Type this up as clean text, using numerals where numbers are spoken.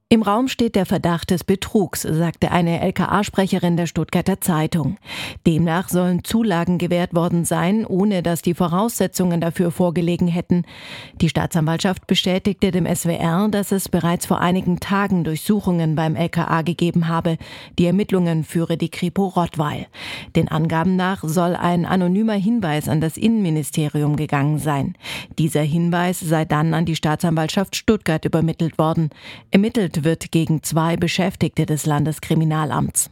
Im Raum steht der Verdacht des Betrugs, sagte eine LKA-Sprecherin der Stuttgarter Zeitung. Demnach sollen Zulagen gewährt worden sein, ohne dass die Voraussetzungen dafür vorgelegen hätten. Die Staatsanwaltschaft bestätigte dem SWR, dass es bereits vor einigen Tagen Durchsuchungen beim LKA gegeben habe. Die Ermittlungen führe die Kripo Rottweil. Den Angaben nach soll ein anonymer Hinweis an das Innenministerium gegangen sein. Dieser Hinweis sei dann an die Staatsanwaltschaft Stuttgart übermittelt worden. Ermittelt wird gegen 2 Beschäftigte des Landeskriminalamts.